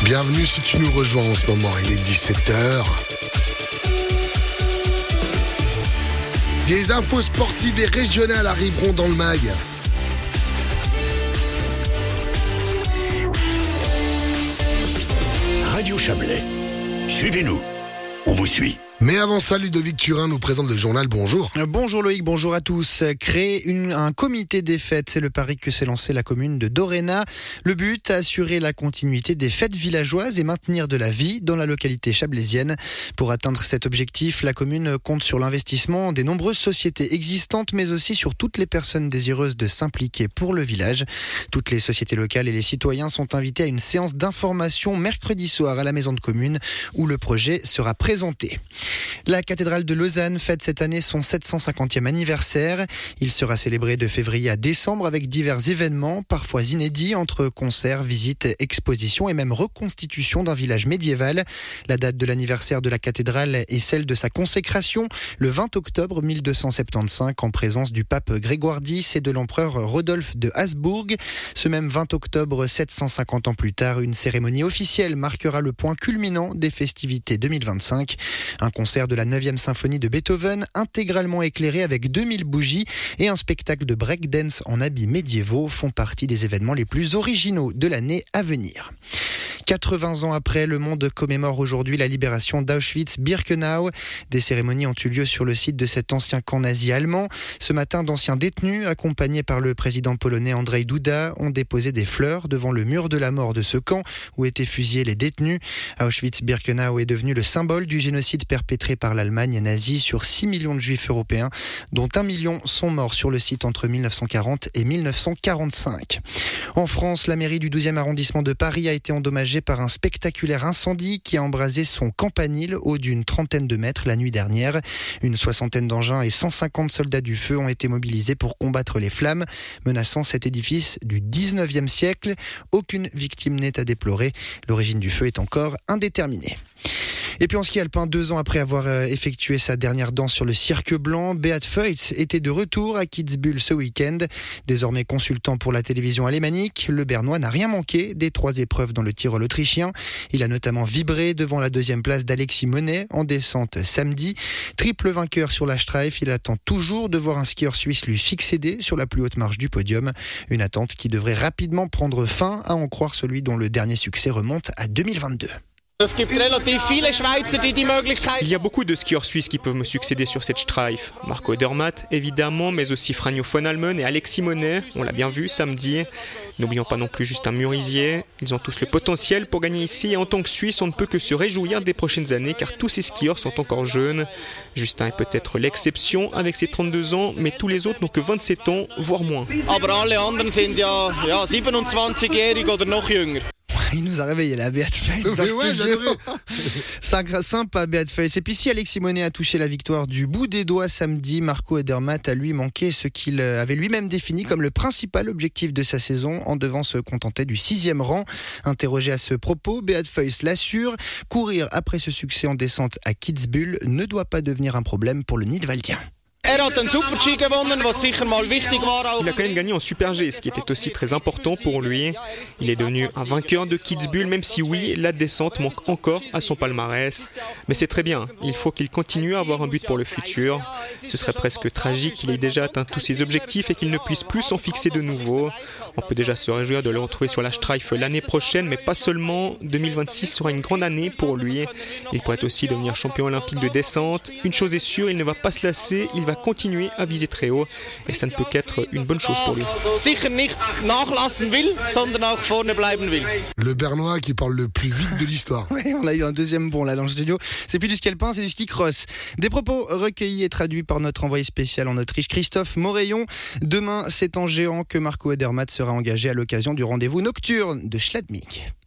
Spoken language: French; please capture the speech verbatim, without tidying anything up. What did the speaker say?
Bienvenue si tu nous rejoins en ce moment, il est dix-sept heures. Des infos sportives et régionales arriveront dans le mag. Radio Chablais. Suivez-nous. On vous suit. Mais avant ça, Ludovic Turin nous présente le journal. Bonjour. Bonjour Loïc, bonjour à tous. Créer une, un comité des fêtes, c'est le pari que s'est lancé la commune de Doréna. Le but, assurer la continuité des fêtes villageoises et maintenir de la vie dans la localité chablaisienne. Pour atteindre cet objectif, la commune compte sur l'investissement des nombreuses sociétés existantes, mais aussi sur toutes les personnes désireuses de s'impliquer pour le village. Toutes les sociétés locales et les citoyens sont invités à une séance d'information mercredi soir à la maison de commune où le projet sera présenté. La cathédrale de Lausanne fête cette année son sept cent cinquantième anniversaire. Il sera célébré de février à décembre avec divers événements, parfois inédits, entre concerts, visites, expositions et même reconstitution d'un village médiéval. La date de l'anniversaire de la cathédrale est celle de sa consécration, le vingt octobre mille deux cent soixante-quinze, en présence du pape Grégoire X et de l'empereur Rodolphe de Habsbourg. Ce même vingt octobre, sept cent cinquante ans plus tard, une cérémonie officielle marquera le point culminant des festivités deux mille vingt-cinq. Un concert de la neuvième symphonie de Beethoven, intégralement éclairé avec deux mille bougies, et un spectacle de breakdance en habits médiévaux font partie des événements les plus originaux de l'année à venir. quatre-vingts ans après, le monde commémore aujourd'hui la libération d'Auschwitz-Birkenau. Des cérémonies ont eu lieu sur le site de cet ancien camp nazi allemand. Ce matin, d'anciens détenus, accompagnés par le président polonais Andrzej Duda, ont déposé des fleurs devant le mur de la mort de ce camp où étaient fusillés les détenus. Auschwitz-Birkenau est devenu le symbole du génocide perpétré par l'Allemagne nazie sur six millions de juifs européens, dont un million sont morts sur le site entre mille neuf cent quarante et mille neuf cent quarante-cinq. En France, la mairie du douzième arrondissement de Paris a été endommagée par un spectaculaire incendie qui a embrasé son campanile haut d'une trentaine de mètres la nuit dernière. Une soixantaine d'engins et cent cinquante soldats du feu ont été mobilisés pour combattre les flammes, menaçant cet édifice du dix-neuvième siècle. Aucune victime n'est à déplorer. L'origine du feu est encore indéterminée. Et puis en ski alpin, deux ans après avoir effectué sa dernière danse sur le cirque blanc, Beat Feuz était de retour à Kitzbühel ce week-end. Désormais consultant pour la télévision alémanique, le Bernois n'a rien manqué des trois épreuves dans le Tyrol autrichien. Il a notamment vibré devant la deuxième place d'Alexis Monet en descente samedi. Triple vainqueur sur la Streif, il attend toujours de voir un skieur suisse lui succéder sur la plus haute marche du podium. Une attente qui devrait rapidement prendre fin, à en croire celui dont le dernier succès remonte à deux mille vingt-deux. Il y a beaucoup de skieurs suisses qui peuvent me succéder sur cette Streif. Marco Odermatt, évidemment, mais aussi Franjo von Halmen et Alexis Monet, on l'a bien vu samedi. N'oublions pas non plus Justin Murisier. Ils ont tous le potentiel pour gagner ici et en tant que Suisse, on ne peut que se réjouir des prochaines années car tous ces skieurs sont encore jeunes. Justin est peut-être l'exception avec ses trente-deux ans, mais tous les autres n'ont que vingt-sept ans, voire moins. Aber alle anderen sind ja, ja siebenundzwanzigjährig oder noch jünger. Il nous a réveillé la Beat Feuz dans Mais ce ouais, studio. C'est sympa Beat Feuz. Et puis si Alexis Monet a touché la victoire du bout des doigts samedi, Marco Odermatt a lui manqué ce qu'il avait lui-même défini comme le principal objectif de sa saison en devant se contenter du sixième rang. Interrogé à ce propos, Beat Feuz l'assure, courir après ce succès en descente à Kitzbühel ne doit pas devenir un problème pour le Nidwaldien. Er hat einen Super-G gewonnen, was sicher mal wichtig war. Il a quand même gagné en Super G, ce qui était aussi très important pour lui. Il est devenu un vainqueur de Kitzbühel, même si oui, la descente manque encore à son palmarès. Mais c'est très bien, il faut qu'il continue à avoir un but pour le futur. Ce serait presque tragique qu'il ait déjà atteint tous ses objectifs et qu'il ne puisse plus s'en fixer de nouveau. On peut déjà se réjouir de le retrouver sur la Streif l'année prochaine, mais pas seulement. deux mille vingt-six sera une grande année pour lui. Il pourrait aussi devenir champion olympique de descente. Une chose est sûre, il ne va pas se lasser, il va continuer à viser très haut et ça ne peut qu'être une bonne chose pour lui. Sicher nicht nachlassen will, sondern auch vorne bleiben will. Le Bernois qui parle le plus vite de l'histoire. Oui, on a eu un deuxième bon là dans le studio. C'est plus du ski alpin, c'est du ski cross. Des propos recueillis et traduits par notre envoyé spécial en Autriche, Christophe Moreillon. Demain, c'est en géant que Marco Odermatt sera engagé à l'occasion du rendez-vous nocturne de Schladming.